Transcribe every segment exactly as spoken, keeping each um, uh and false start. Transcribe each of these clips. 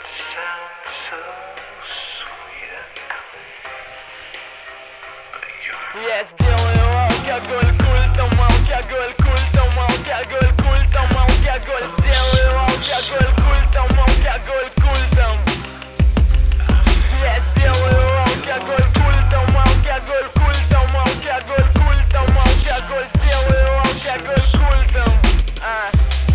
Я сделаю алкоголь культом, алкоголь культом, алкоголь культом, алкоголь. Сделаю алкоголь культом, алкоголь культом. Я сделаю алкоголь культом, алкоголь культом, алкоголь культом, алкоголь. Сделаю алкоголь культом. А.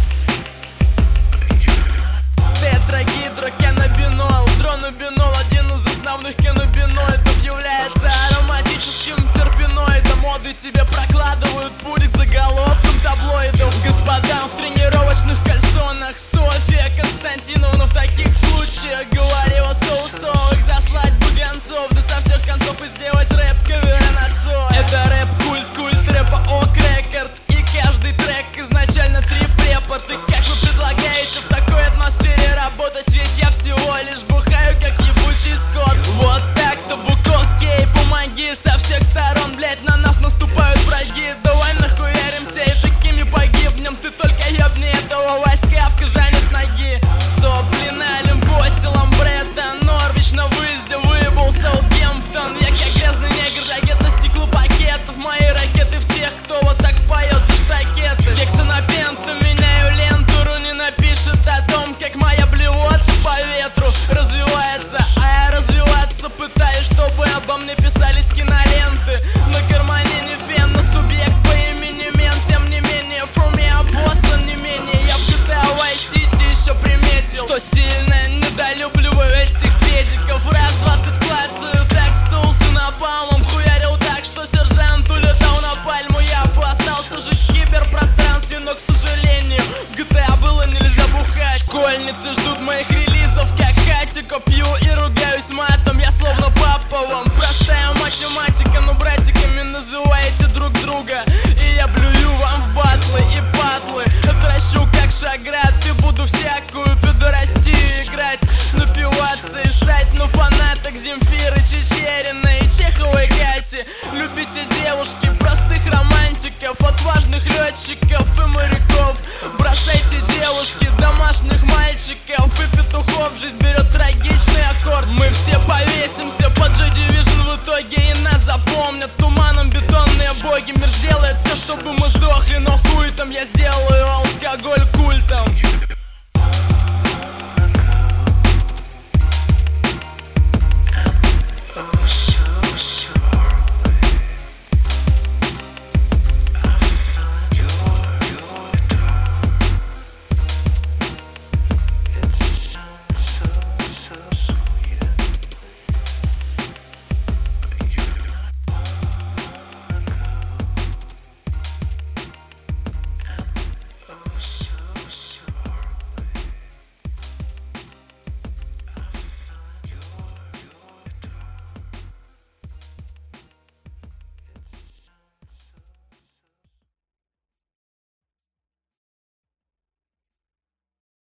Тетрагидроканнабинол, дронубинол, один из основных каннабиноидов, является ароматическим терпеноидом. Моды тебе прокладывают путь к заголовкам таблоидов. Господам в тренировочных кальсонах, Софья Константиновна в таких случаях говорила соусовых заслать бы гонцов, да со всех концов и сделать рэп-кавер на отцов. Это рэп-культ, культ рэпа ок рекорд, и каждый трек изначально три препарты. Как вы предлагаете в такой атмосфере работать? Ведь я всего лишь бухаю, как ебучий скот. Вот так-то, Буковский, помоги. Со всех сторон, блять, на нас наступают враги. Давай нахуяримся и такими погибнем. Ты только ебни этого Васька в кожане с ноги. Сопли на Олимпосе, Ламбретта, Норвич на выезде выебал Саутгемптон. Я как грязный негр для гетто стеклопакетов. Мои ракеты в тех, кто вот так поет за штакеты. Гексонопента, меняю ленту. Руни напишет о том, как моя блевота по ветру развивается, а я развиваться пытаюсь, чтобы обо мне писались киноленты. На кармане не фен, но субъект по имени Мен. Тем не менее, for me a boss, не менее. Я в джи ти эй Vice City еще приметил, что сильно недолюбливаю этих педиков. Раз двадцать клацаю, так стулся напалмом. Хуярил так, что сержант улетал на пальму. Я бы остался жить в киберпространстве, но, к сожалению, в джи ти эй было нельзя бухать. Школьницы ждут моих релизов, как хатико. Пью и ругаюсь матом, я словно папа вам. Простая математика, но братиками называете друг друга. И я блюю вам в батлы и патлы отращу как шаград, и буду всякую пидорастию играть, напиваться и ссать. Но фанаток Земфиры, Чечериной, Чеховой, Кати. Любите девушки, простых романтиков, отважных летчиков и моряков. Бросайте девушки, домашних мальчиков и петухов. Жизнь берет трагичный аккорд.